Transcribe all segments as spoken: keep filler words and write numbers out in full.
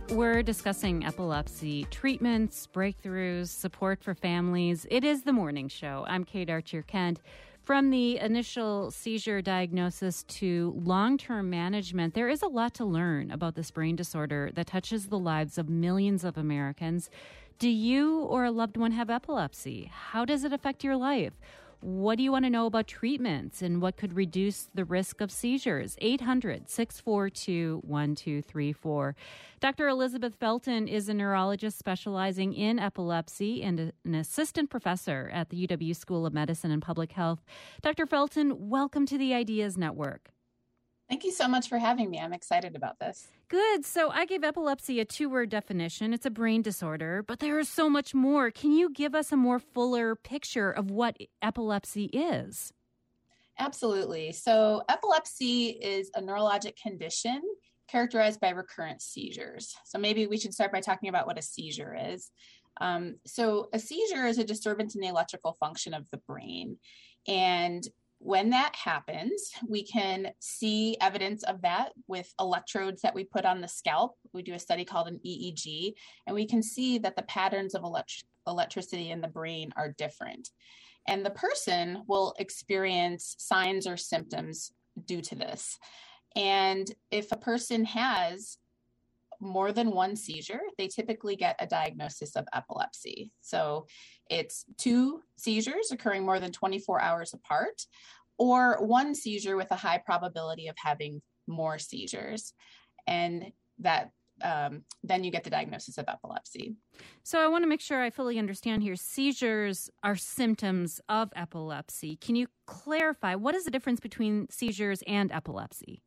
We're discussing epilepsy treatments, breakthroughs, support for families. It is the morning show. I'm Kate Archer-Kent. From the initial seizure diagnosis to long-term management, there is a lot to learn about this brain disorder that touches the lives of millions of Americans. Do you or a loved one have epilepsy? How does it affect your life? What do you want to know about treatments and what could reduce the risk of seizures? eight hundred, six four two, one two three four. Doctor Elizabeth Felten is a neurologist specializing in epilepsy and an assistant professor at the U W School of Medicine and Public Health. Doctor Felten, welcome to the Ideas Network. Thank you so much for having me. I'm excited about this. Good. So I gave epilepsy a two-word definition. It's a brain disorder, but there is so much more. Can you give us a more fuller picture of what epilepsy is? Absolutely. So epilepsy is a neurologic condition characterized by recurrent seizures. So maybe we should start by talking about what a seizure is. Um, so a seizure is a disturbance in the electrical function of the brain. And when that happens, we can see evidence of that with electrodes that we put on the scalp. We do a study called an E E G, and we can see that the patterns of elect- electricity in the brain are different. And the person will experience signs or symptoms due to this. And if a person has more than one seizure, they typically get a diagnosis of epilepsy. So it's two seizures occurring more than twenty-four hours apart, or one seizure with a high probability of having more seizures. And that um, then you get the diagnosis of epilepsy. So I want to make sure I fully understand here. Seizures are symptoms of epilepsy. Can you clarify what is the difference between seizures and epilepsy?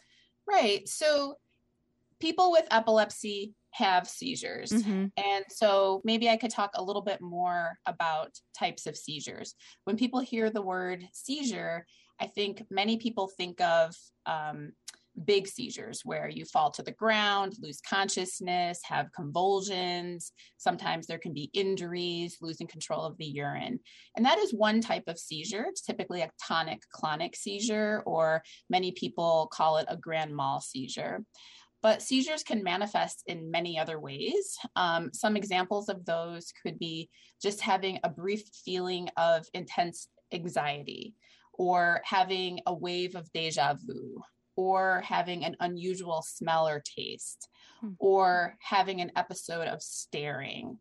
Right. So people with epilepsy have seizures. Mm-hmm. And so maybe I could talk a little bit more about types of seizures. When people hear the word seizure, I think many people think of um, big seizures where you fall to the ground, lose consciousness, have convulsions. Sometimes there can be injuries, losing control of the urine. And that is one type of seizure. It's typically a tonic-clonic seizure, or many people call it a grand mal seizure. But seizures can manifest in many other ways. Um, some examples of those could be just having a brief feeling of intense anxiety, or having a wave of deja vu, or having an unusual smell or taste, hmm. or having an episode of staring,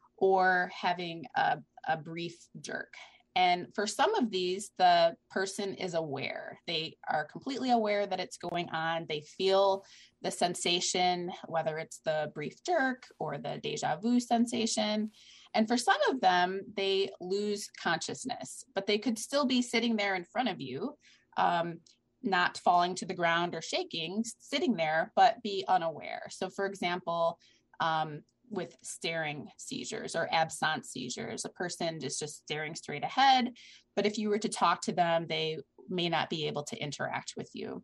or having a, a brief jerk. And for some of these, the person is aware. They are completely aware that it's going on. They feel the sensation, whether it's the brief jerk or the deja vu sensation. And for some of them, they lose consciousness, but they could still be sitting there in front of you, um, not falling to the ground or shaking, sitting there, but be unaware. So for example, um, with staring seizures or absence seizures, a person is just staring straight ahead, but if you were to talk to them, they may not be able to interact with you.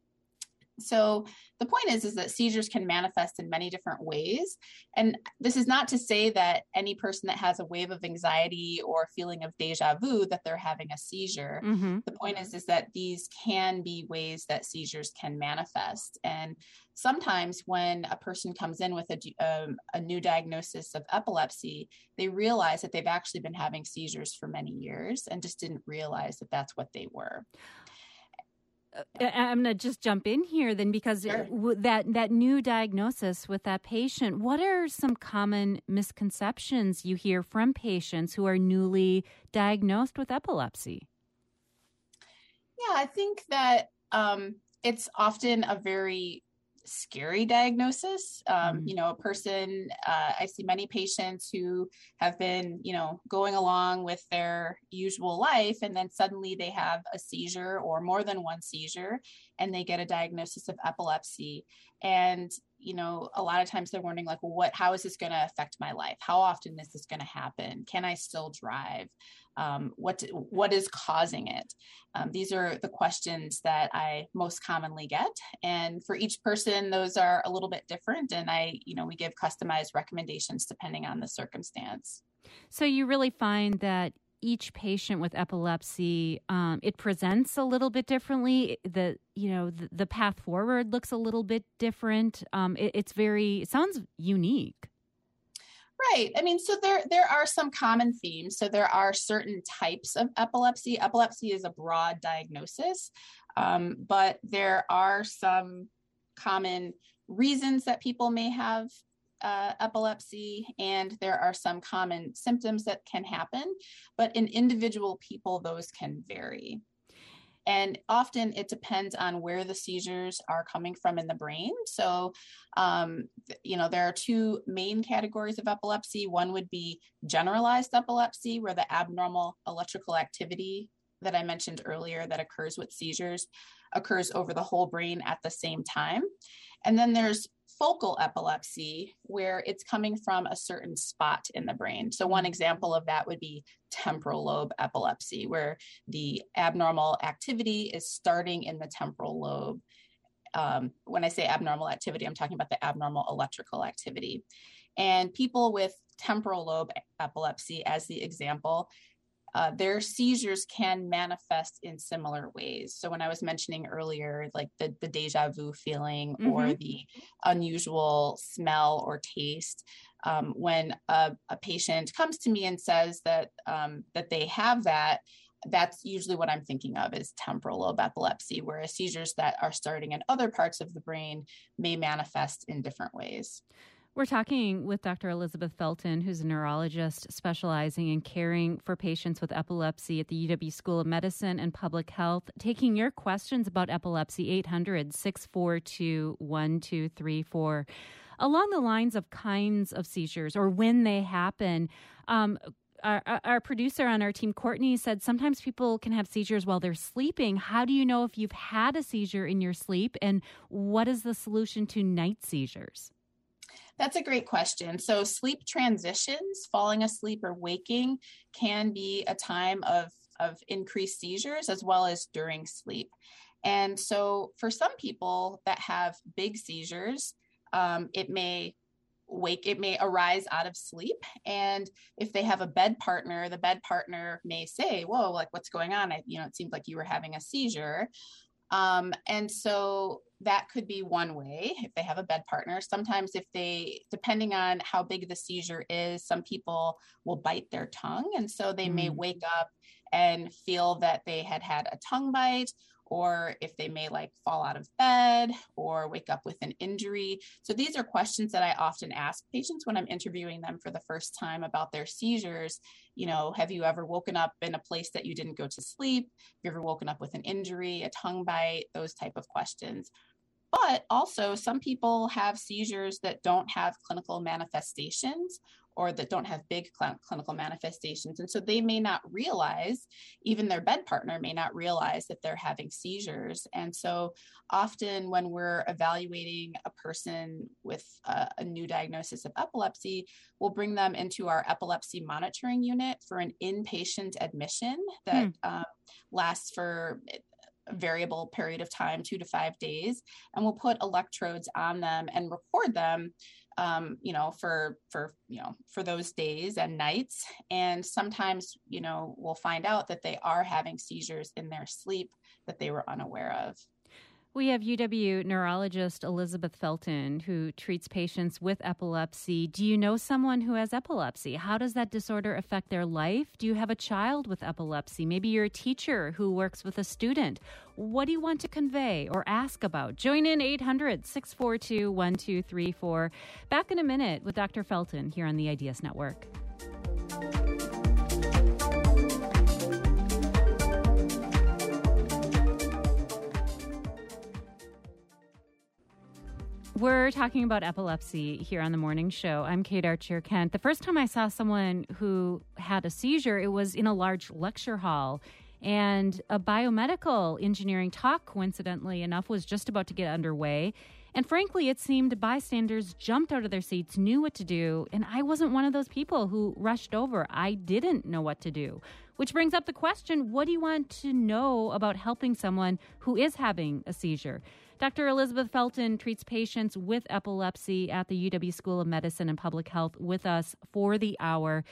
So the point is, is that seizures can manifest in many different ways. And this is not to say that any person that has a wave of anxiety or feeling of deja vu, that they're having a seizure. Mm-hmm. The point is, is that these can be ways that seizures can manifest. And sometimes when a person comes in with a, um, a new diagnosis of epilepsy, they realize that they've actually been having seizures for many years and just didn't realize that that's what they were. I'm going to just jump in here then, because sure. that that new diagnosis with that patient, what are some common misconceptions you hear from patients who are newly diagnosed with epilepsy? Yeah, I think that um, it's often a very scary diagnosis. Um, mm-hmm. You know, a person, uh, I see many patients who have been, you know, going along with their usual life, and then suddenly they have a seizure or more than one seizure, and they get a diagnosis of epilepsy. And, you know, a lot of times they're wondering, like, well, what, how is this going to affect my life? How often is this going to happen? Can I still drive? Um, what, what is causing it? Um, these are the questions that I most commonly get. And for each person, those are a little bit different. And I, you know, we give customized recommendations depending on the circumstance. So you really find that each patient with epilepsy, um, it presents a little bit differently. The you know the, the path forward looks a little bit different. Um, it, it's very it sounds unique. Right. I mean, so there there are some common themes. So there are certain types of epilepsy. Epilepsy is a broad diagnosis, um, but there are some common reasons that people may have uh, epilepsy, and there are some common symptoms that can happen. But in individual people, those can vary. And often it depends on where the seizures are coming from in the brain. So, um, you know, there are two main categories of epilepsy. One would be generalized epilepsy, where the abnormal electrical activity that I mentioned earlier that occurs with seizures occurs over the whole brain at the same time. And then there's focal epilepsy, where it's coming from a certain spot in the brain. So one example of that would be temporal lobe epilepsy, where the abnormal activity is starting in the temporal lobe. Um, when I say abnormal activity, I'm talking about the abnormal electrical activity. And people with temporal lobe epilepsy, as the example, Uh, their seizures can manifest in similar ways. So when I was mentioning earlier, like the, the deja vu feeling mm-hmm. or the unusual smell or taste, um, when a, a patient comes to me and says that um, that they have that, that's usually what I'm thinking of is temporal lobe epilepsy, whereas seizures that are starting in other parts of the brain may manifest in different ways. We're talking with Doctor Elizabeth Felton, who's a neurologist specializing in caring for patients with epilepsy at the U W School of Medicine and Public Health. Taking your questions about epilepsy, eight hundred, six four two, one two three four. Along the lines of kinds of seizures or when they happen, um, our, our producer on our team, Courtney, said sometimes people can have seizures while they're sleeping. How do you know if you've had a seizure in your sleep, and what is the solution to night seizures? That's a great question. So sleep transitions, falling asleep or waking, can be a time of, of increased seizures as well as during sleep. And so for some people that have big seizures, um, it may wake, it may arise out of sleep. And if they have a bed partner, the bed partner may say, whoa, like what's going on? I, you know, it seemed like you were having a seizure. Um, and so that could be one way if they have a bed partner. Sometimes if they, depending on how big the seizure is, some people will bite their tongue. And so they mm. may wake up and feel that they had had a tongue bite, or if they may like fall out of bed or wake up with an injury. So these are questions that I often ask patients when I'm interviewing them for the first time about their seizures. You know, have you ever woken up in a place that you didn't go to sleep? Have you ever woken up with an injury, a tongue bite, those type of questions. But also some people have seizures that don't have clinical manifestations or that don't have big cl- clinical manifestations. And so they may not realize, even their bed partner may not realize that they're having seizures. And so often when we're evaluating a person with a, a new diagnosis of epilepsy, we'll bring them into our epilepsy monitoring unit for an inpatient admission that hmm. um, lasts for a variable period of time, two to five days. And we'll put electrodes on them and record them Um, you know, for, for, you know, for those days and nights. And sometimes, you know, we'll find out that they are having seizures in their sleep that they were unaware of. We have U W neurologist Elizabeth Felton, who treats patients with epilepsy. Do you know someone who has epilepsy? How does that disorder affect their life? Do you have a child with epilepsy? Maybe you're a teacher who works with a student. What do you want to convey or ask about? Join in eight hundred, six four two, one two three four. Back in a minute with Doctor Felton here on the Ideas Network. We're talking about epilepsy here on the morning show. I'm Kate Archer-Kent. The first time I saw someone who had a seizure, it was in a large lecture hall. And a biomedical engineering talk, coincidentally enough, was just about to get underway. And frankly, it seemed bystanders jumped out of their seats, knew what to do. And I wasn't one of those people who rushed over. I didn't know what to do. Which brings up the question, what do you want to know about helping someone who is having a seizure? Doctor Elizabeth Felton treats patients with epilepsy at the U W School of Medicine and Public Health with us for the hour.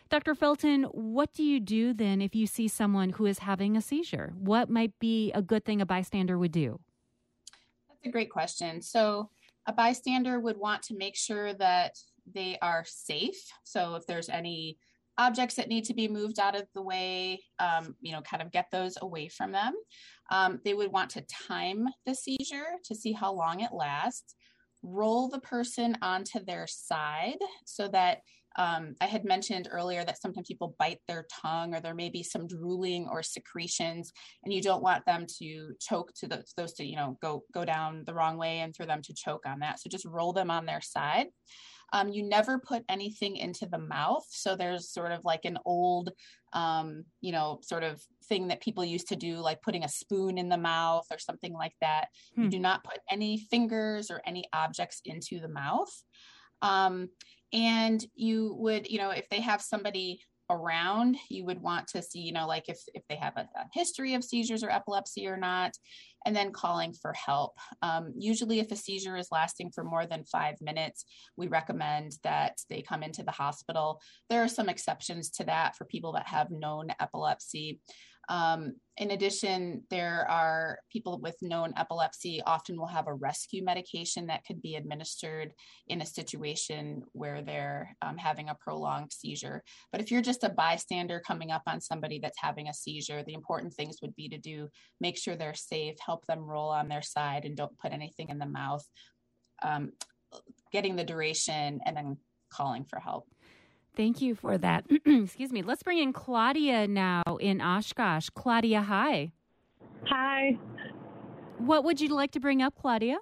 Doctor Felton, what do you do then if you see someone who is having a seizure? What might be a good thing a bystander would do? That's a great question. So a bystander would want to make sure that they are safe. So if there's any objects that need to be moved out of the way, um, you know, kind of get those away from them. Um, they would want to time the seizure to see how long it lasts, roll the person onto their side so that um, I had mentioned earlier that sometimes people bite their tongue or there may be some drooling or secretions, and you don't want them to choke to those, those to, you know, go, go down the wrong way and for them to choke on that. So just roll them on their side. Um, you never put anything into the mouth. So there's sort of like an old, um, you know, sort of thing that people used to do, like putting a spoon in the mouth or something like that. Hmm. You do not put any fingers or any objects into the mouth. Um, and you would, you know, if they have somebody around, you would want to see, you know, like if, if they have a, a history of seizures or epilepsy or not, and then calling for help. Um, usually if a seizure is lasting for more than five minutes, we recommend that they come into the hospital. There are some exceptions to that for people that have known epilepsy. Um, in addition, there are people with known epilepsy often will have a rescue medication that could be administered in a situation where they're um, having a prolonged seizure. But if you're just a bystander coming up on somebody that's having a seizure, the important things would be to do, make sure they're safe, help them roll on their side, and don't put anything in the mouth, um, getting the duration, and then calling for help. Thank you for that. Excuse me. Let's bring in Claudia now in Oshkosh. Claudia, hi. Hi. What would you like to bring up, Claudia?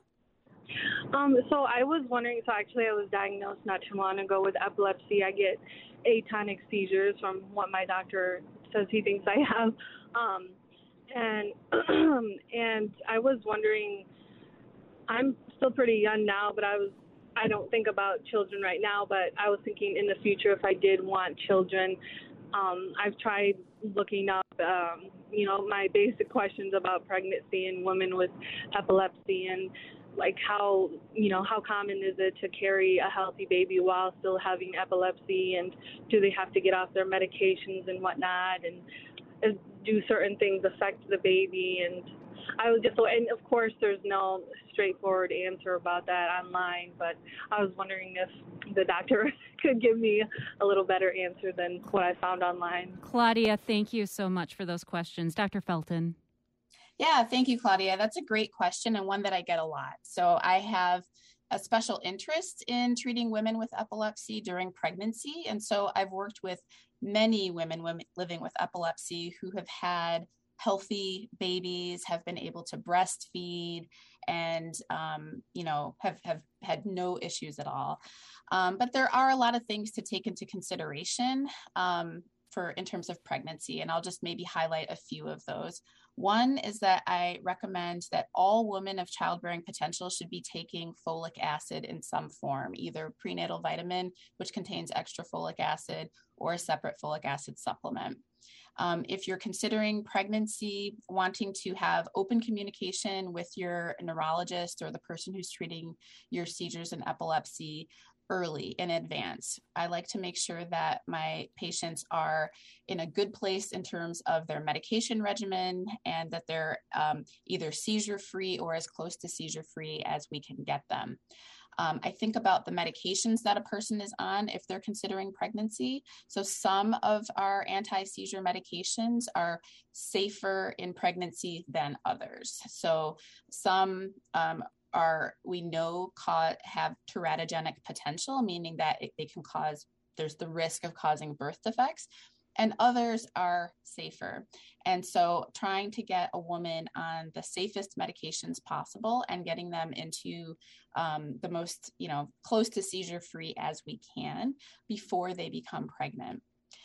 Um, so I was wondering, so actually I was diagnosed not too long ago with epilepsy. I get atonic seizures from what my doctor says he thinks I have. Um, and and I was wondering, I'm still pretty young now, but I was I don't think about children right now, but I was thinking in the future if I did want children. um, I've tried looking up, um, you know, my basic questions about pregnancy and women with epilepsy and like how, you know, how common is it to carry a healthy baby while still having epilepsy, and do they have to get off their medications and whatnot, and do certain things affect the baby? And I was just, and of course, there's no straightforward answer about that online, but I was wondering if the doctor could give me a little better answer than what I found online. Claudia, thank you so much for those questions. Doctor Felton. Yeah, thank you, Claudia. That's a great question and one that I get a lot. So I have a special interest in treating women with epilepsy during pregnancy. And so I've worked with many women, women living with epilepsy who have had healthy babies, have been able to breastfeed, and, um, you know, have, have had no issues at all. Um, but there are a lot of things to take into consideration um, for in terms of pregnancy. And I'll just maybe highlight a few of those. One is that I recommend that all women of childbearing potential should be taking folic acid in some form, either prenatal vitamin, which contains extra folic acid, or a separate folic acid supplement. Um, if you're considering pregnancy, wanting to have open communication with your neurologist or the person who's treating your seizures and epilepsy early in advance. I like to make sure that my patients are in a good place in terms of their medication regimen, and that they're um, either seizure-free or as close to seizure-free as we can get them. Um, I think about the medications that a person is on if they're considering pregnancy. So some of our anti-seizure medications are safer in pregnancy than others. So some um, are, we know, ca- have teratogenic potential, meaning that it, they can cause, there's the risk of causing birth defects, and others are safer. And so trying to get a woman on the safest medications possible and getting them into um, the most, you know, close to seizure-free as we can before they become pregnant.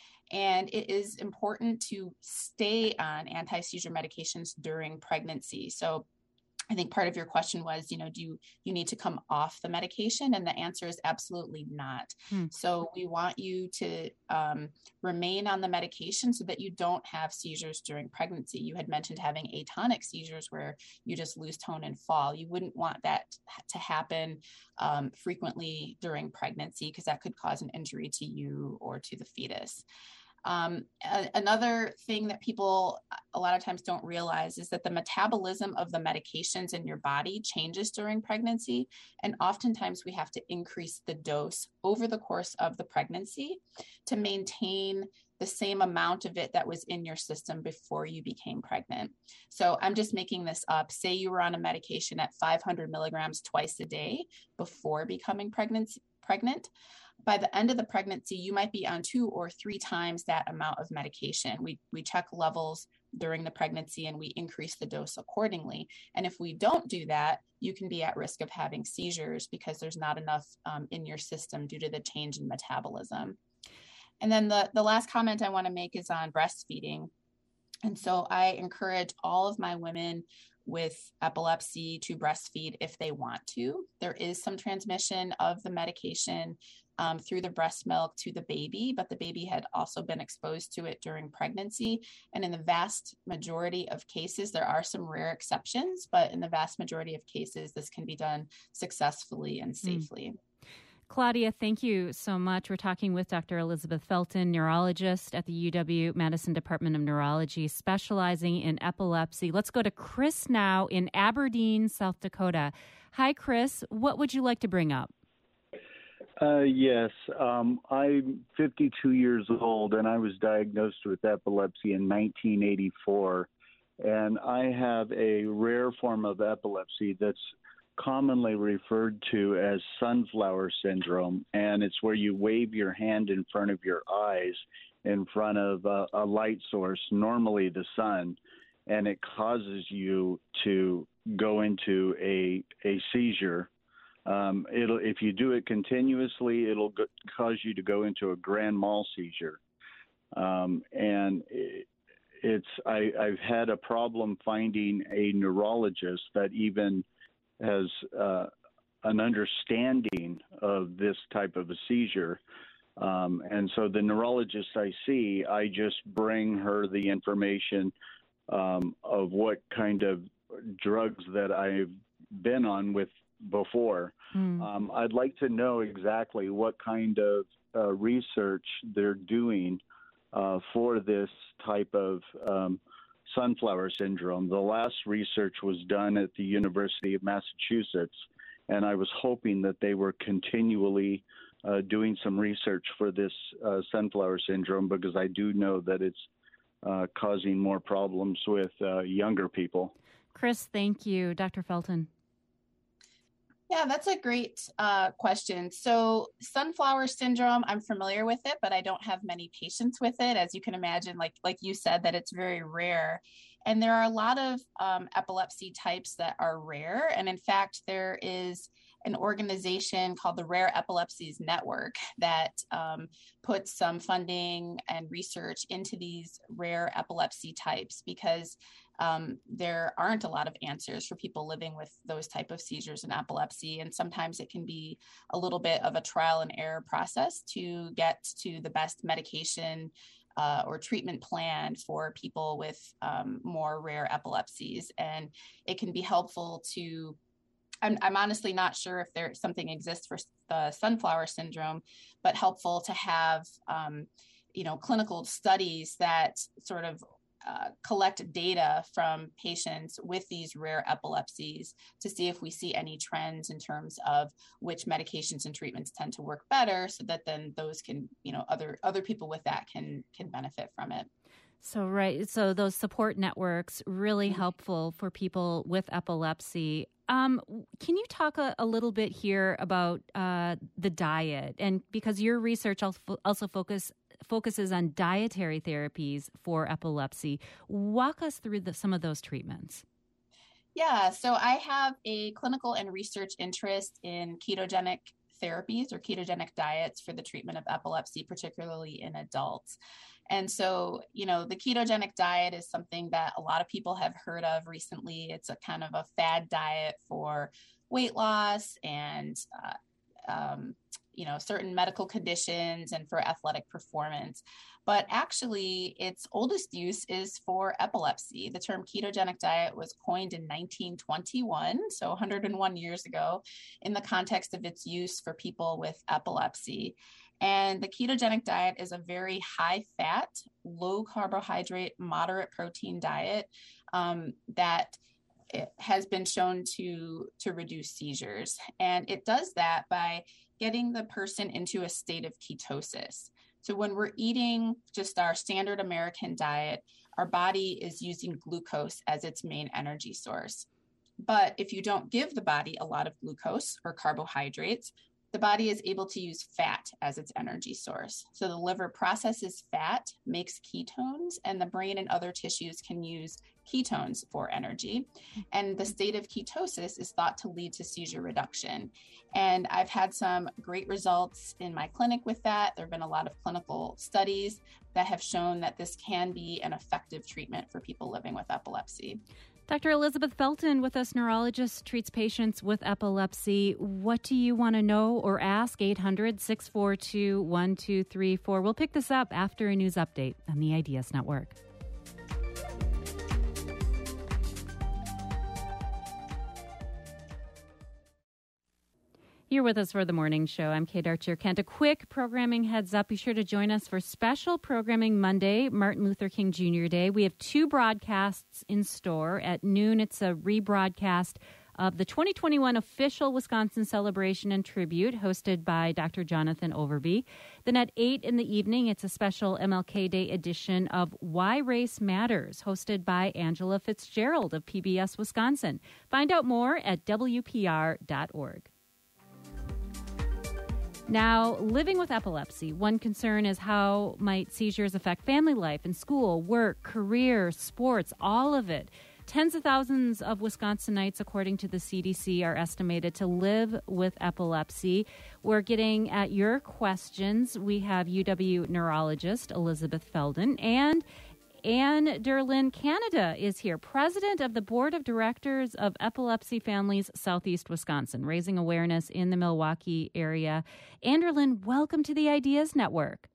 And it is important to stay on anti-seizure medications during pregnancy. So I think part of your question was, you know, do you, you need to come off the medication? And the answer is absolutely not. Hmm. So we want you to um, remain on the medication so that you don't have seizures during pregnancy. You had mentioned having atonic seizures where you just lose tone and fall. You wouldn't want that to happen um, frequently during pregnancy because that could cause an injury to you or to the fetus. Um, a- another thing that people a lot of times don't realize is that the metabolism of the medications in your body changes during pregnancy. And oftentimes we have to increase the dose over the course of the pregnancy to maintain the same amount of it that was in your system before you became pregnant. So I'm just making this up. Say you were on a medication at five hundred milligrams twice a day before becoming pregnant. pregnant. By the end of the pregnancy, you might be on two or three times that amount of medication. We we check levels during the pregnancy and we increase the dose accordingly. And if we don't do that, you can be at risk of having seizures because there's not enough um, in your system due to the change in metabolism. And then the, the last comment I want to make is on breastfeeding. And so I encourage all of my women with epilepsy to breastfeed if they want to. There is some transmission of the medication um, through the breast milk to the baby, but the baby had also been exposed to it during pregnancy. And in the vast majority of cases, there are some rare exceptions, but in the vast majority of cases, this can be done successfully and safely. Mm. Claudia, thank you so much. We're talking with Doctor Elizabeth Felton, neurologist at the U W-Madison Department of Neurology, specializing in epilepsy. Let's go to Chris now in Aberdeen, South Dakota. Hi, Chris. What would you like to bring up? Uh, yes, um, I'm fifty-two years old, and I was diagnosed with epilepsy in nineteen eighty-four. And I have a rare form of epilepsy that's commonly referred to as sunflower syndrome, and it's where you wave your hand in front of your eyes in front of a, a light source, normally the sun, and it causes you to go into a a seizure. Um, it'll if you do it continuously, it'll go, cause you to go into a grand mal seizure, um, and it, it's I, I've had a problem finding a neurologist that even has uh, an understanding of this type of a seizure. Um, and so the neurologist I see, I just bring her the information um, of what kind of drugs that I've been on with before. Mm. Um, I'd like to know exactly what kind of uh, research they're doing uh, for this type of um sunflower syndrome. The last research was done at the University of Massachusetts, and I was hoping that they were continually uh, doing some research for this uh, sunflower syndrome because I do know that it's uh, causing more problems with uh, younger people. Chris, thank you. Doctor Felton. Yeah, that's a great uh, question. So sunflower syndrome, I'm familiar with it, but I don't have many patients with it. As you can imagine, like like you said, that it's very rare. And there are a lot of um, epilepsy types that are rare. And in fact, there is an organization called the Rare Epilepsies Network that um, puts some funding and research into these rare epilepsy types because um, there aren't a lot of answers for people living with those type of seizures and epilepsy. And sometimes it can be a little bit of a trial and error process to get to the best medication uh, or treatment plan for people with um, more rare epilepsies. And it can be helpful to I'm, I'm honestly not sure if there something exists for the sunflower syndrome, but helpful to have, um, you know, clinical studies that sort of uh, collect data from patients with these rare epilepsies to see if we see any trends in terms of which medications and treatments tend to work better, so that then those can, you know, other other people with that can can benefit from it. So, right. So those support networks really helpful for people with epilepsy. Um, can you talk a, a little bit here about uh, the diet? And because your research also focus, focuses on dietary therapies for epilepsy, walk us through the, some of those treatments. Yeah, so I have a clinical and research interest in ketogenic therapies or ketogenic diets for the treatment of epilepsy, particularly in adults. And so, you know, the ketogenic diet is something that a lot of people have heard of recently. It's a kind of a fad diet for weight loss and, uh, um, you know, certain medical conditions and for athletic performance. But actually, its oldest use is for epilepsy. The term ketogenic diet was coined in nineteen twenty-one, so one hundred one years ago, in the context of its use for people with epilepsy. And the ketogenic diet is a very high fat, low carbohydrate, moderate protein diet um, that it has been shown to, to reduce seizures. And it does that by getting the person into a state of ketosis. So when we're eating just our standard American diet, our body is using glucose as its main energy source. But if you don't give the body a lot of glucose or carbohydrates, the body is able to use fat as its energy source. So the liver processes fat, makes ketones, and the brain and other tissues can use ketones for energy. And the state of ketosis is thought to lead to seizure reduction. And I've had some great results in my clinic with that. There have been a lot of clinical studies that have shown that this can be an effective treatment for people living with epilepsy. Doctor Elizabeth Felton with us, neurologist, treats patients with epilepsy. What do you want to know or ask? eight hundred, six four two, one two three four. We'll pick this up after a news update on the Ideas Network. You're with us for the morning show. I'm Kate Archer-Kent. A quick programming heads up. Be sure to join us for special programming Monday, Martin Luther King Junior Day. We have two broadcasts in store. At noon, it's a rebroadcast of the twenty twenty-one official Wisconsin celebration and tribute hosted by Doctor Jonathan Overby. Then at eight in the evening, it's a special M L K Day edition of Why Race Matters, hosted by Angela Fitzgerald of P B S Wisconsin. Find out more at W P R dot org. Now, living with epilepsy, one concern is how might seizures affect family life and school, work, career, sports, all of it. Tens of thousands of Wisconsinites, according to the C D C, are estimated to live with epilepsy. We're getting at your questions. We have U W neurologist Elizabeth Felton and Anne Derlin Canada is here, president of the Board of Directors of Epilepsy Families Southeast Wisconsin, raising awareness in the Milwaukee area. Anne Derlin, welcome to the Ideas Network.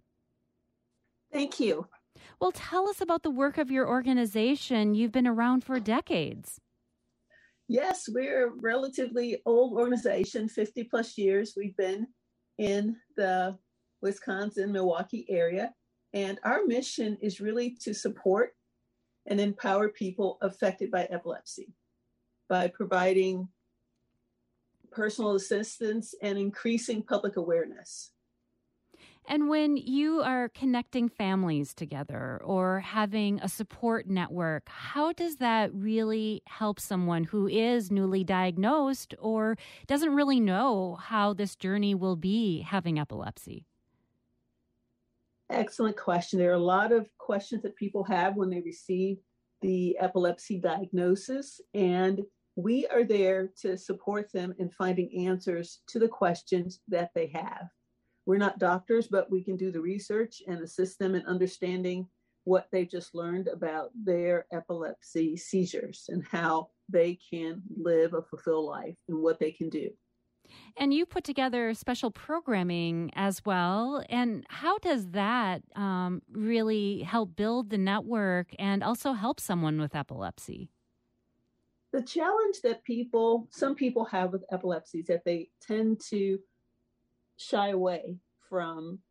Thank you. Well, tell us about the work of your organization. You've been around for decades. Yes, we're a relatively old organization, fifty plus years. We've been in the Wisconsin, Milwaukee area. And our mission is really to support and empower people affected by epilepsy by providing personal assistance and increasing public awareness. And when you are connecting families together or having a support network, how does that really help someone who is newly diagnosed or doesn't really know how this journey will be having epilepsy? Excellent question. There are a lot of questions that people have when they receive the epilepsy diagnosis, and we are there to support them in finding answers to the questions that they have. We're not doctors, but we can do the research and assist them in understanding what they've just learned about their epilepsy seizures and how they can live a fulfilled life and what they can do. And you put together special programming as well. And how does that um, really help build the network and also help someone with epilepsy? The challenge that people, some people have with epilepsy is that they tend to shy away from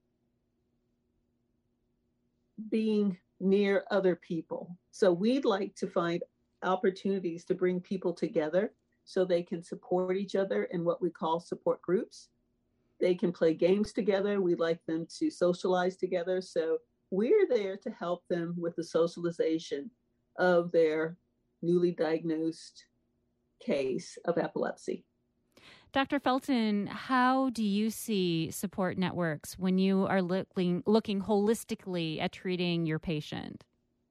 being near other people. So we'd like to find opportunities to bring people together so they can support each other in what we call support groups. They can play games together. We like them to socialize together. So we're there to help them with the socialization of their newly diagnosed case of epilepsy. Doctor Felton, how do you see support networks when you are looking, looking holistically at treating your patient?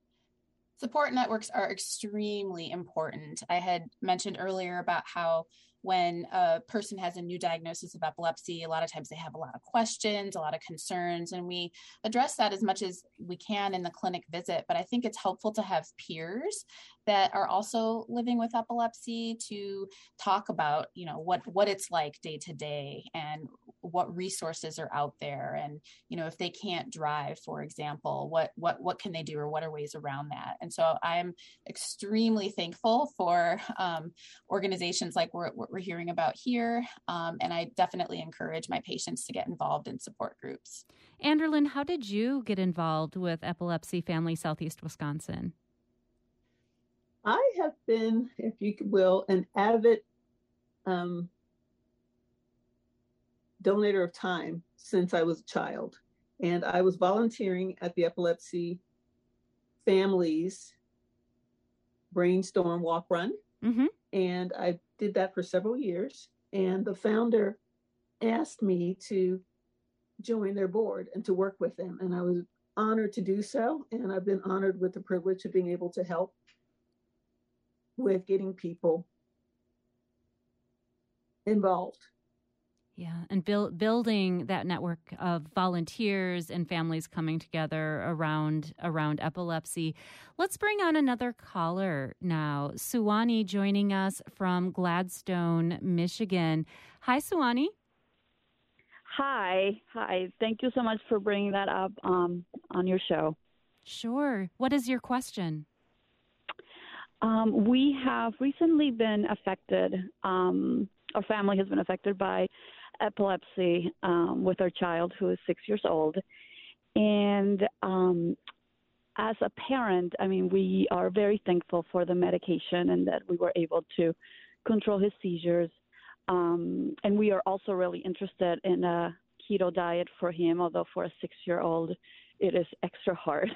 Support networks are extremely important. I had mentioned earlier about how when a person has a new diagnosis of epilepsy, a lot of times they have a lot of questions, a lot of concerns, and we address that as much as we can in the clinic visit. But I think it's helpful to have peers that are also living with epilepsy to talk about, you know, what, what it's like day to day and what resources are out there. And, you know, if they can't drive, for example, what, what, what can they do, or what are ways around that? And so I'm extremely thankful for um, organizations like we're, what we're hearing about here. Um, and I definitely encourage my patients to get involved in support groups. Anderlyn, how did you get involved with Epilepsy Family Southeast Wisconsin? I have been, if you will, an avid um, donator of time since I was a child. And I was volunteering at the Epilepsy Families Brainstorm Walk Run. Mm-hmm. And I did that for several years. And the founder asked me to join their board and to work with them. And I was honored to do so. And I've been honored with the privilege of being able to help with getting people involved. Yeah, and build, building that network of volunteers and families coming together around around epilepsy. Let's bring on another caller now. Suwani joining us from Gladstone, Michigan. Hi, Suwani. Hi. Hi. Thank you so much for bringing that up um, on your show. Sure. What is your question? Um, we have recently been affected, um, our family has been affected by epilepsy um, with our child who is six years old. And um, as a parent, I mean, we are very thankful for the medication and that we were able to control his seizures. Um, and we are also really interested in a keto diet for him, although for a six-year-old, it is extra hard.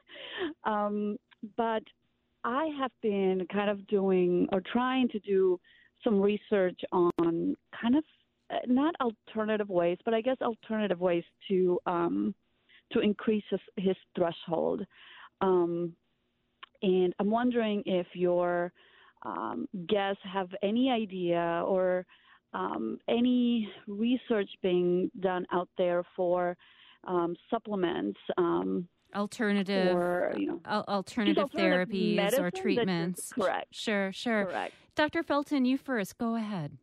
um, but I have been kind of doing or trying to do some research on kind of uh, not alternative ways, but I guess alternative ways to um, to increase his, his threshold. Um, and I'm wondering if your um, guests have any idea or um, any research being done out there for um, supplements. Um, Alternative, or, you know, al- alternative, alternative therapies or treatments. Just, correct. Sure, sure. Correct. Doctor Felton, you first. Go ahead.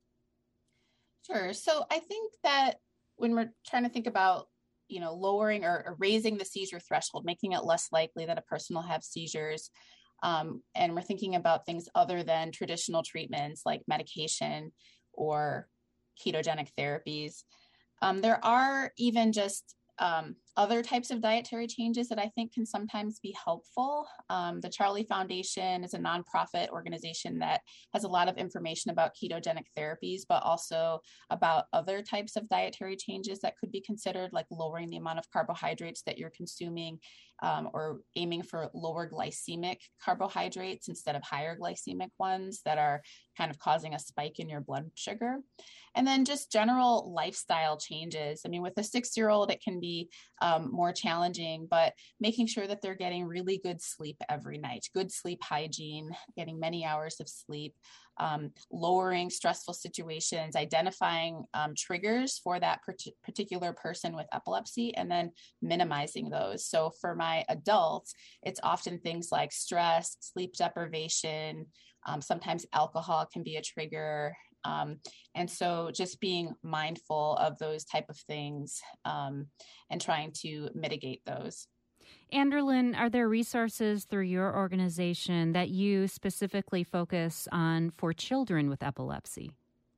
Sure. So I think that when we're trying to think about, you know, lowering or, or raising the seizure threshold, making it less likely that a person will have seizures, um, and we're thinking about things other than traditional treatments like medication or ketogenic therapies, um, there are even just Um, other types of dietary changes that I think can sometimes be helpful. Um, the Charlie Foundation is a nonprofit organization that has a lot of information about ketogenic therapies, but also about other types of dietary changes that could be considered, like lowering the amount of carbohydrates that you're consuming, um, or aiming for lower glycemic carbohydrates instead of higher glycemic ones that are kind of causing a spike in your blood sugar. And then just general lifestyle changes. I mean, with a six-year-old, it can be um, more challenging, but making sure that they're getting really good sleep every night, good sleep hygiene, getting many hours of sleep, um, lowering stressful situations, identifying um, triggers for that per- particular person with epilepsy, and then minimizing those. So for my adults, it's often things like stress, sleep deprivation, um, sometimes alcohol can be a trigger. Um, and so just being mindful of those type of things um, and trying to mitigate those. Anderlyn, are there resources through your organization that you specifically focus on for children with epilepsy?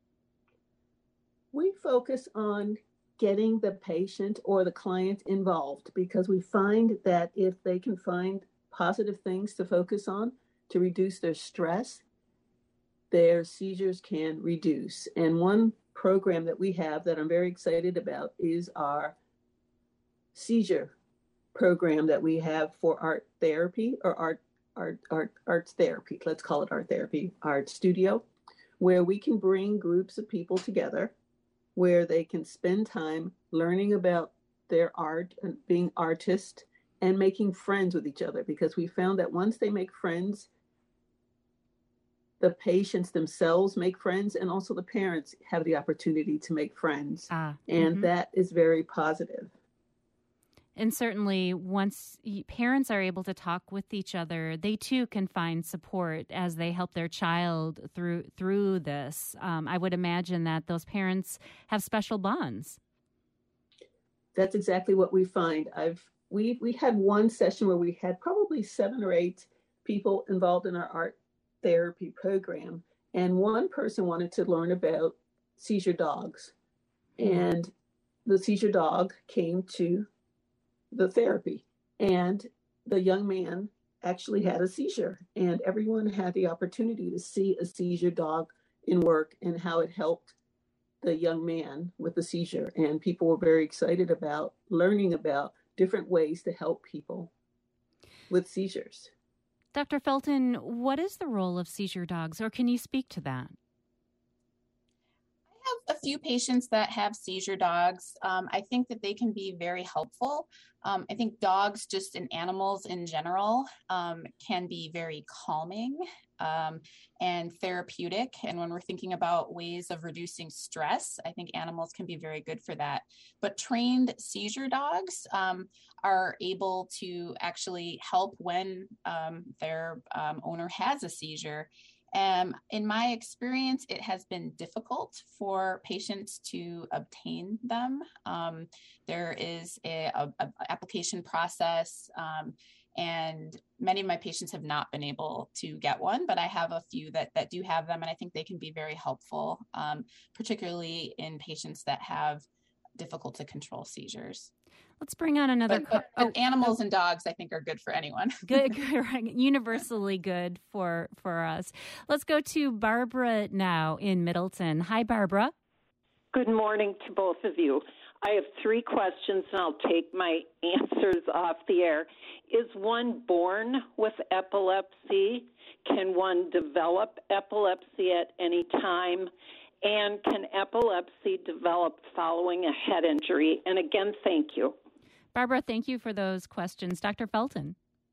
We focus on getting the patient or the client involved because we find that if they can find positive things to focus on to reduce their stress, their seizures can reduce. And one program that we have that I'm very excited about is our seizure program that we have for art therapy or art art art arts therapy. Let's call it art therapy, art studio, where we can bring groups of people together where they can spend time learning about their art and being artists and making friends with each other, because we found that once they make friends, the patients themselves make friends, and also the parents have the opportunity to make friends. Ah, and mm-hmm. that is very positive. And certainly once parents are able to talk with each other, they too can find support as they help their child through through this. Um, I would imagine that those parents have special bonds. That's exactly what we find. I've we we had one session where we had probably seven or eight people involved in our art therapy program, and one person wanted to learn about seizure dogs, and the seizure dog came to the therapy, and the young man actually had a seizure, and everyone had the opportunity to see a seizure dog in work and how it helped the young man with the seizure. And people were very excited about learning about different ways to help people with seizures. Doctor Felton, what is the role of seizure dogs, or can you speak to that? I have a few patients that have seizure dogs. Um, I think that they can be very helpful. Um, I think dogs, just in animals in general, um, can be very calming um, and therapeutic. And when we're thinking about ways of reducing stress, I think animals can be very good for that. But trained seizure dogs um, are able to actually help when um, their um, owner has a seizure. Um, in my experience, it has been difficult for patients to obtain them. Um, there is a, a, a application process, um, and many of my patients have not been able to get one, but I have a few that, that do have them, and I think they can be very helpful, um, particularly in patients that have difficult to control seizures. Let's bring on another. But, but, but oh, animals oh. and dogs, I think, are good for anyone. Good, good, universally good for for us. Let's go to Barbara now in Middleton. Hi, Barbara. Good morning to both of you. I have three questions, and I'll take my answers off the air. Is one born with epilepsy? Can one develop epilepsy at any time? And can epilepsy develop following a head injury? And again, thank you. Barbara, thank you for those questions. Doctor Felton.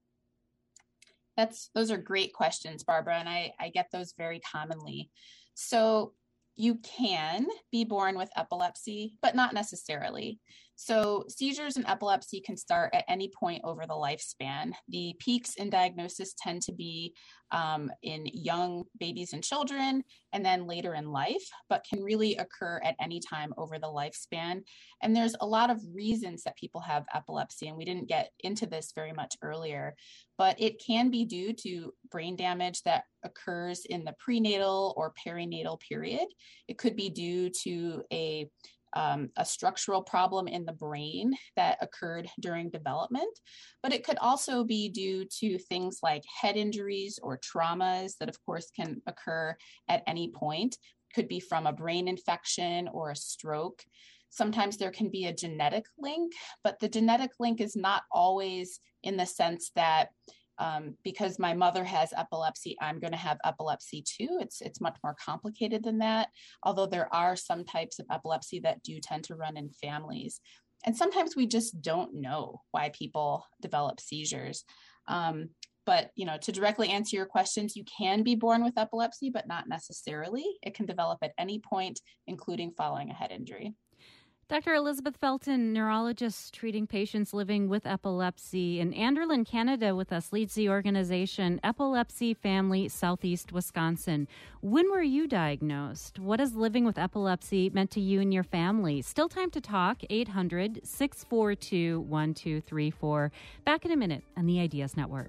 That's those are great questions, Barbara, and I, I get those very commonly. So you can be born with epilepsy, but not necessarily. So seizures and epilepsy can start at any point over the lifespan. The peaks in diagnosis tend to be um, in young babies and children, and then later in life, but can really occur at any time over the lifespan. And there's a lot of reasons that people have epilepsy, and we didn't get into this very much earlier, but it can be due to brain damage that occurs in the prenatal or perinatal period. It could be due to a Um, a structural problem in the brain that occurred during development, but it could also be due to things like head injuries or traumas that, of course, can occur at any point. Could be from a brain infection or a stroke. Sometimes there can be a genetic link, but the genetic link is not always in the sense that Um, because my mother has epilepsy, I'm going to have epilepsy too. It's it's much more complicated than that, although there are some types of epilepsy that do tend to run in families. And sometimes we just don't know why people develop seizures. Um, but, you know, to directly answer your questions, you can be born with epilepsy, but not necessarily. It can develop at any point, including following a head injury. Doctor Elizabeth Felton, neurologist treating patients living with epilepsy in Anderlin, Canada with us, leads the organization Epilepsy Family Southeast Wisconsin. When were you diagnosed? What has living with epilepsy meant to you and your family? Still time to talk, eight hundred, six four two, one two three four. Back in a minute on the Ideas Network.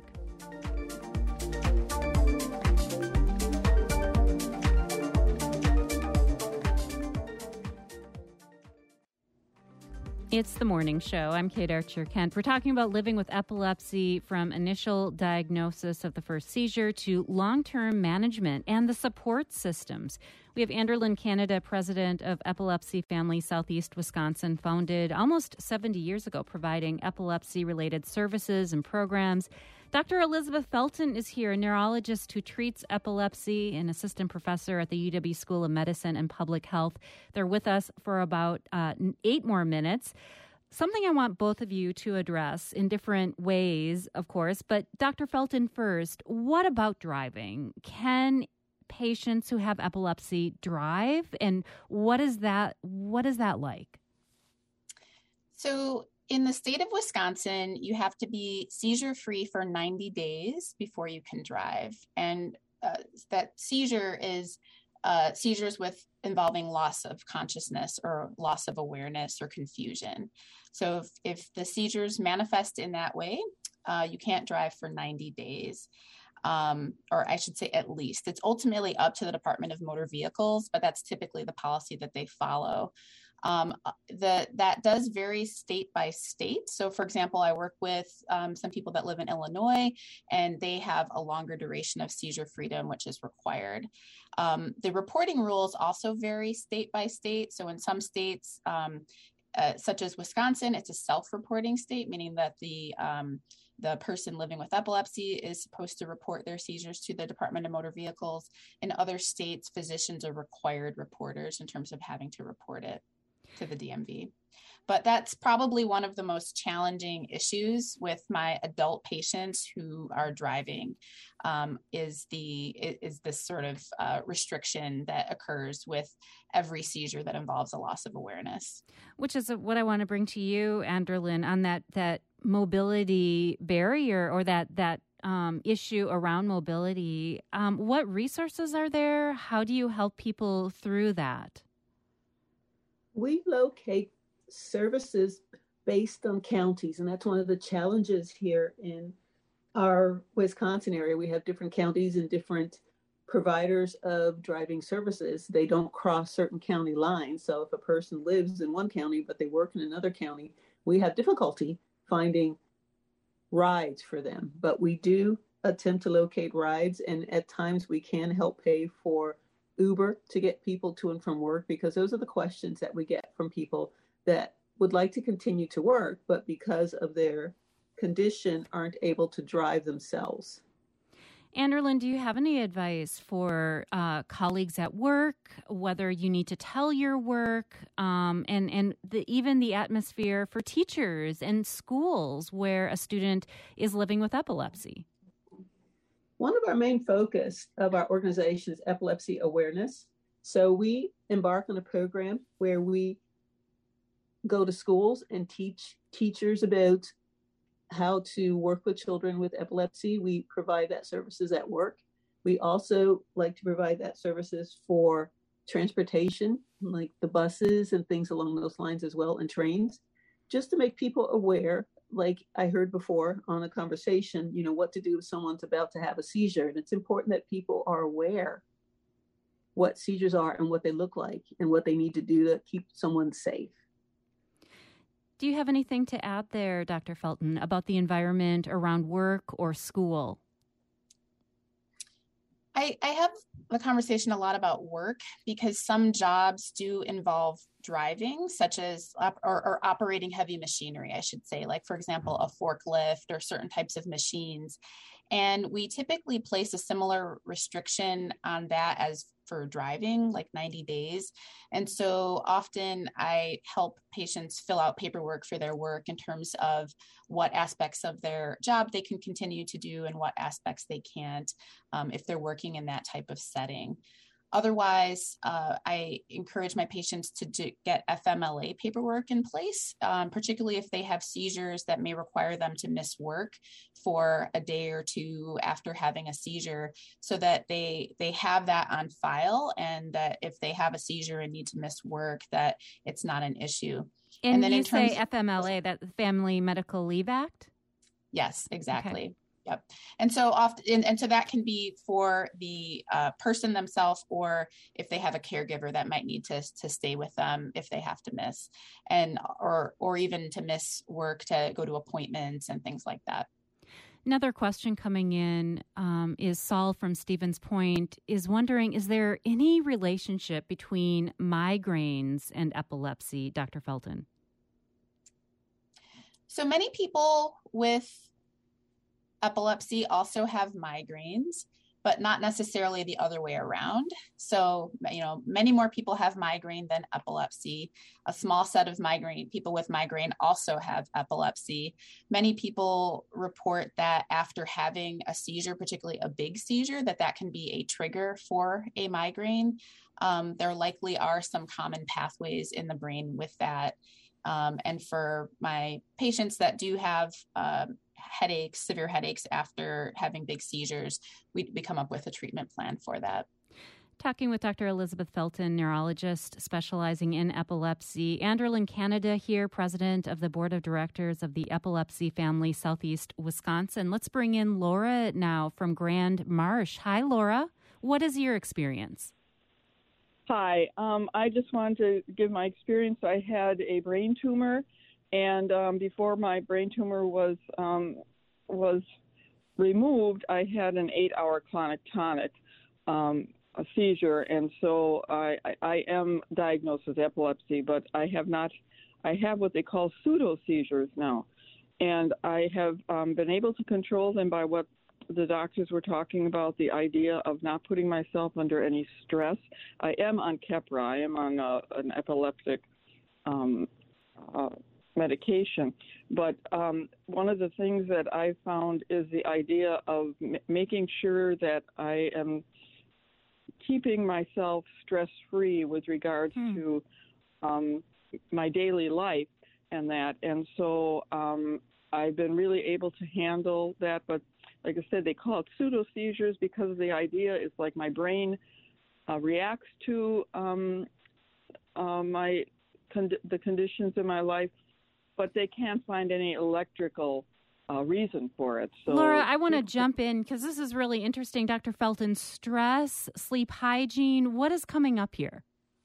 It's the morning show. I'm Kate Archer-Kent. We're talking about living with epilepsy from initial diagnosis of the first seizure to long-term management and the support systems. We have Anderlin, Canada, president of Epilepsy Family Southeast Wisconsin, founded almost seventy years ago, providing epilepsy-related services and programs. Doctor Elizabeth Felton is here, a neurologist who treats epilepsy, an assistant professor at the U W School of Medicine and Public Health. They're with us for about uh, eight more minutes. Something I want both of you to address in different ways, of course. But Doctor Felton first, what about driving? Can patients who have epilepsy drive? And what is that, what is that like? So in the state of Wisconsin, you have to be seizure-free for ninety days before you can drive. And uh, that seizure is uh, seizures with involving loss of consciousness or loss of awareness or confusion. So if, if the seizures manifest in that way, uh, you can't drive for ninety days. Um, or I should say at least. It's ultimately up to the Department of Motor Vehicles, but that's typically the policy that they follow. Um, the, that does vary state by state. So for example, I work with um, some people that live in Illinois, and they have a longer duration of seizure freedom, which is required. Um, the reporting rules also vary state by state. So in some states, um, uh, such as Wisconsin, it's a self-reporting state, meaning that the um, the person living with epilepsy is supposed to report their seizures to the Department of Motor Vehicles. In other states, physicians are required reporters in terms of having to report it to the D M V. But that's probably one of the most challenging issues with my adult patients who are driving, um, is the is this sort of uh, restriction that occurs with every seizure that involves a loss of awareness. Which is what I want to bring to you, Anderlyn, on that that mobility barrier or that that um, issue around mobility. Um, what resources are there? How do you help people through that? We locate services based on counties, and that's one of the challenges here in our Wisconsin area. We have different counties and different providers of driving services. They don't cross certain county lines. So if a person lives in one county, but they work in another county, we have difficulty finding rides for them. But we do attempt to locate rides, and at times we can help pay for Uber to get people to and from work, because those are the questions that we get from people that would like to continue to work, but because of their condition aren't able to drive themselves. Anderlyn, do you have any advice for uh, colleagues at work, whether you need to tell your work, um, and, and the, even the atmosphere for teachers and schools where a student is living with epilepsy? One of our main focus of our organization is epilepsy awareness. So we embark on a program where we go to schools and teach teachers about how to work with children with epilepsy. We provide that services at work. We also like to provide that services for transportation, like the buses and things along those lines as well, and trains, just to make people aware, like I heard before on a conversation, you know, what to do if someone's about to have a seizure. And it's important that people are aware what seizures are and what they look like and what they need to do to keep someone safe. Do you have anything to add there, Doctor Felton, about the environment around work or school? I, I have a conversation a lot about work because some jobs do involve driving, such as op- or, or operating heavy machinery, I should say, like, for example, a forklift or certain types of machines. And we typically place a similar restriction on that as for driving, like ninety days. And so often I help patients fill out paperwork for their work in terms of what aspects of their job they can continue to do and what aspects they can't, um, if they're working in that type of setting. Otherwise, uh, I encourage my patients to do, get F M L A paperwork in place, um, particularly if they have seizures that may require them to miss work for a day or two after having a seizure, so that they they have that on file, and that if they have a seizure and need to miss work, that it's not an issue. And, and then you in terms say F M L A, that Family Medical Leave Act? Yes, exactly. Okay. Yep. And so often, and, and so that can be for the uh, person themselves, or if they have a caregiver that might need to to stay with them if they have to miss, and or or even to miss work to go to appointments and things like that. Another question coming in um, is Saul from Stevens Point is wondering, is there any relationship between migraines and epilepsy, Doctor Felton? So many people with epilepsy also have migraines. but not necessarily the other way around. So, you know, many more people have migraine than epilepsy. A small set of migraine people with migraine also have epilepsy. Many people report that after having a seizure, particularly a big seizure, that that can be a trigger for a migraine. Um, there likely are some common pathways in the brain with that. Um, and for my patients that do have um, headaches, severe headaches after having big seizures, we, we come up with a treatment plan for that. Talking with Doctor Elizabeth Felton, neurologist specializing in epilepsy. Anderlyn Canada here, president of the board of directors of the Epilepsy Family Southeast Wisconsin. Let's bring in Laura now from Grand Marsh. Hi, Laura. What is your experience? Hi. Um, I just wanted to give my experience. I had a brain tumor, and um, before my brain tumor was um, was removed, I had an eight-hour clonic-tonic um, a seizure, and so I, I, I am diagnosed with epilepsy, but I have not. I have what they call pseudo seizures now, and I have um, been able to control them by what the doctors were talking about, the idea of not putting myself under any stress. I am on Keppra. I am on uh, an epileptic um, uh, medication. But um, one of the things that I found is the idea of m- making sure that I am keeping myself stress-free with regards hmm. to um, my daily life and that. And so um, I've been really able to handle that, but like I said, they call it pseudo seizures because the idea is like my brain uh, reacts to um, uh, my con- the conditions in my life, but they can't find any electrical uh, reason for it. So, Laura, I want to jump in because this is really interesting. Doctor Felton, stress, sleep hygiene, what is coming up here?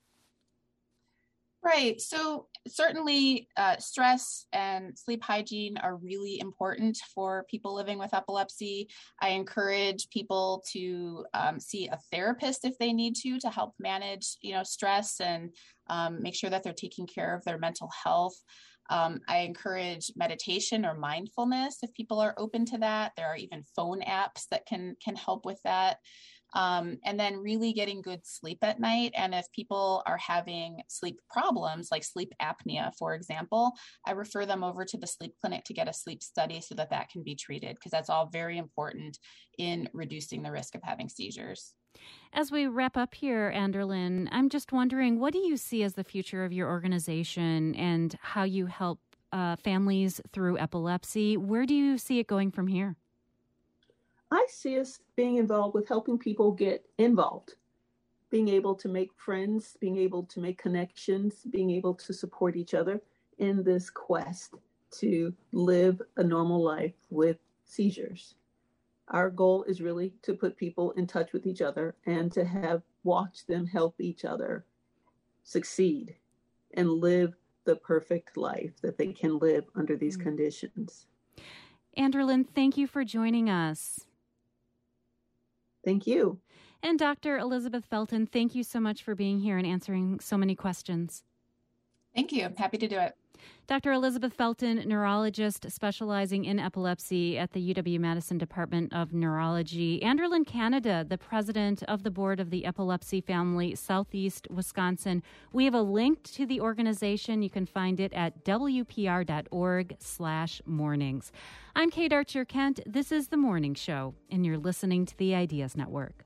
Right. So certainly uh, stress and sleep hygiene are really important for people living with epilepsy. I encourage people to um, see a therapist if they need to, to help manage, you know, stress and um, make sure that they're taking care of their mental health. Um, I encourage meditation or mindfulness if people are open to that. There are even phone apps that can can help with that. Um, and then really getting good sleep at night. And if people are having sleep problems, like sleep apnea, for example, I refer them over to the sleep clinic to get a sleep study so that that can be treated, because that's all very important in reducing the risk of having seizures. As we wrap up here, Anderlyn, I'm just wondering, what do you see as the future of your organization and how you help uh, families through epilepsy? Where do you see it going from here? I see us being involved with helping people get involved, being able to make friends, being able to make connections, being able to support each other in this quest to live a normal life with seizures. Our goal is really to put people in touch with each other and to have watch them help each other succeed and live the perfect life that they can live under these mm-hmm. conditions. Anderlyn, thank you for joining us. Thank you. And Doctor Elizabeth Felton, thank you so much for being here and answering so many questions. Thank you. I'm happy to do it. Doctor Elizabeth Felton, neurologist specializing in epilepsy at the U W-Madison Department of Neurology. Anderlyn Canada, the president of the board of the Epilepsy Family Southeast Wisconsin. We have a link to the organization. You can find it at W P R dot org slash mornings. I'm Kate Archer-Kent. This is The Morning Show, and you're listening to the Ideas Network.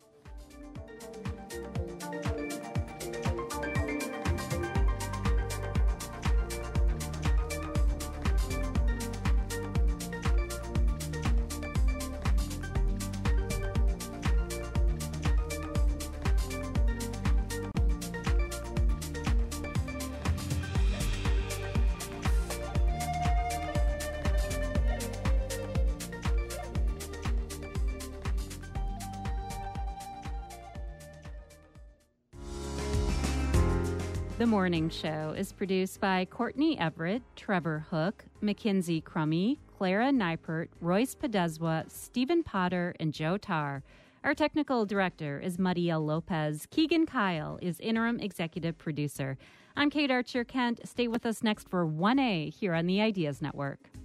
The Morning Show is produced by Courtney Everett, Trevor Hook, Mackenzie Crummy, Clara Neipert, Royce Podeswa, Stephen Potter, and Joe Tarr. Our technical director is Mariel Lopez. Keegan Kyle is interim executive producer. I'm Kate Archer-Kent. Stay with us next for one A here on the Ideas Network.